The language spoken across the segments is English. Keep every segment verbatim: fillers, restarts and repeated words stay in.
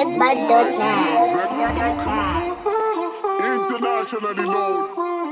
bad dot net. Internationally known.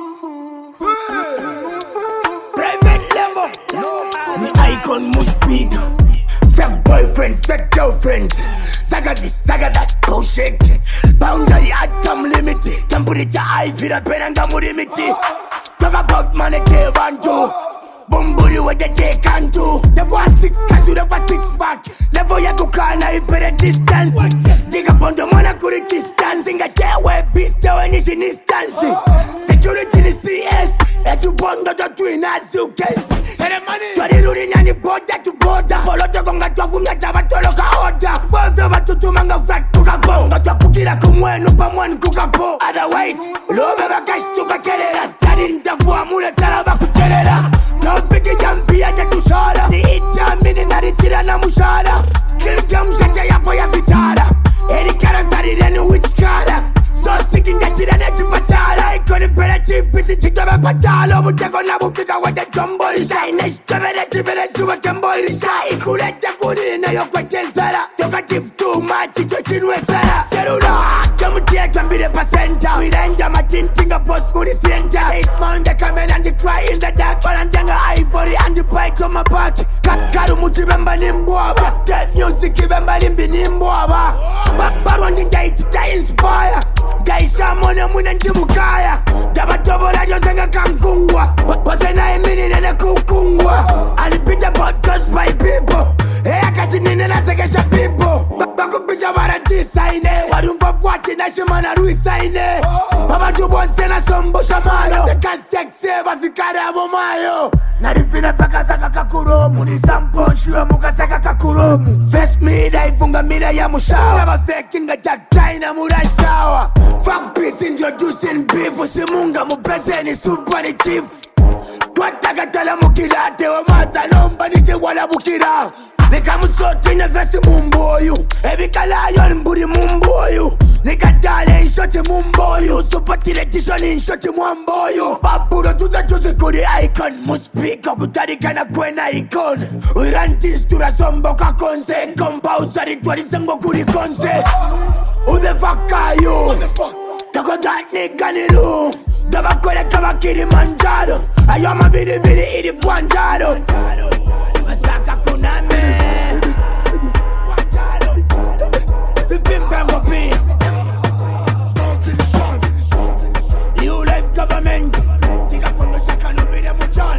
Private level. The icon must speak. Fake boyfriend, fake girlfriend. Saga this, saga that, bullshit. Boundary at some limit. Temperature high, feel a pen and gamu limit. Talk about money, they want to. Bumburi what they take and do. Never a six cause you never six pack. Never ya go call now you better distance. Dig up on the money could distance. Inga care where beast when it's in instance. Security in the C S. That you bond the twin as you can see. And the money Twadi ruling and the border to border. Polo to gonga to vumya jaba tolo ka order. Fozo ba tutu manga frak kuka bo. Gato kukira kumwenu pa mwenu kuka bo. Otherwise, ulo beba cash tuka kelera. Study ntafu amule talaba kutelera. Topiki jambi ya jatu shara. Ni ijamini naritira na mushara. Kilgam shake ya po ya vitara. Eri kara zari renu which kara. So sick in that tira na chipatara. Ikoni pera chipiti chitobe patalo. Muteko na bufika wate chombori shai. Neshkebere chibere shuwa chombori shai. Ikulete kuri na yokwe tensara. Toka tif too much icho chinwe sara. Serura kamutia kambire pasenta. Miranja matintinga post kuri sienta. Ace mound the kamen and the cry in the dark. Parandanga ivory and the bike on my back. Kakaru muchibemba nimbuaba. Dead music ibemba nimbi nimbuaba. Babarondi ndaiti ta inspire. Gaisha mone mune njimukaya. Dabatobo radio zenga kankungwa. Wasena emini nene kukungwa. Alipita podcast by people. Eya kati nene na sekesha people. Bakupisha varati saine. Warumfa pwati na shimana rui saine. Baba jubonse na sombo shamayo. The castek seva fikare abo mayo. Narifina paka saka kakuromu. Nisamponshua muka saka kakuromu. First mida ifunga mida ya mushawa. Never faking a jack China murashawa. Fuck peace introducing beef. Usimunga mupese ni super ni chief. Twataka tala mukira. Tewa mata nomba nije wala bukira. Nika musoti nevesi mumboyu. Evi kalayo mburi mumboyu. Nika tale inshoti mumboyu. Supatile tishoni inshoti mwamboyu. Baburo tuza juzi kuri icon. Muspika kutarika na kwena icon. Uirantis tura sombo kakonse. Kompa usari twari sango kuri konse. Who the fuck are you? Tako that nigga nilu. Daba kwele kama Kilimanjaro. Ayoma bidi bidi idi Bwanjaro. Masaka kuname. Bwanjaro. Bibimba mwapi. New life government. Tika pondo shaka lubide mchan.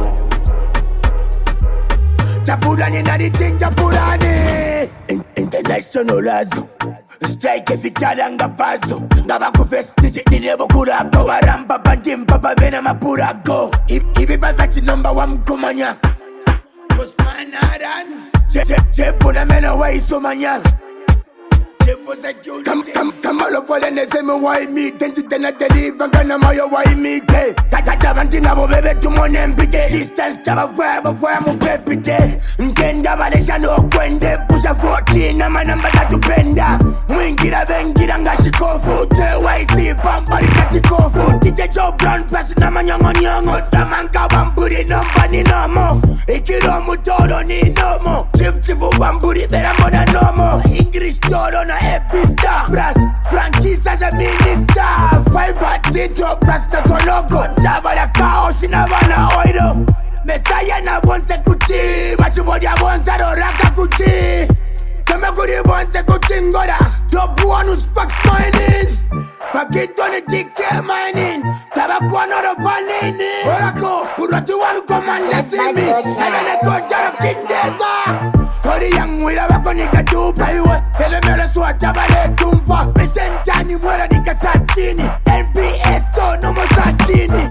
Tapurani na ditin tapurani. International azu. Strike vitalanga paso. Ngaba kufesti nilebo kurako. Warampa pantim papa vena mapurako. Ivi pasati number one kumanya. Kusmanaran. Chepu na mena wa isomanya. Chepu za juli. Kama loko lene seme wa imi. Tenji tena teli vangana mayo wa imi. Tata vantina bo bebe tumone mpite. Distance taba fwe bo fwe mu pepite. Nkenda valesha no kwende. Pusha fourteen na manamba tatu penda. Mwingira vengira nga shikofu. J Y C pampari katikofu. Tite Joe Brown pasi na manyongo nyongo. Tamanka wamburi nomba ni nomo. Ikiro mutoro ni nomo. Chief chifu wamburi bera mona nomo. English toro na epista. Brass Francis as a minister. Fiber tito brass na tonogo. Java la kao shinavana oiro. Mesaya na bonse kuti. Machumodia bonsa do raka kuti. Kama kuri bonse kuti ngora. Top one who sparks mining. Pakito ni tike mining. Tabakwa noro panini. Orako, urati wanu komanda simi. Elele kojaro kindeza. Kori yang wira wako nika dupa iwe. Ele mele suwa tabale tumpa. Pesentani mwera nika satini. N P S to no mo satini.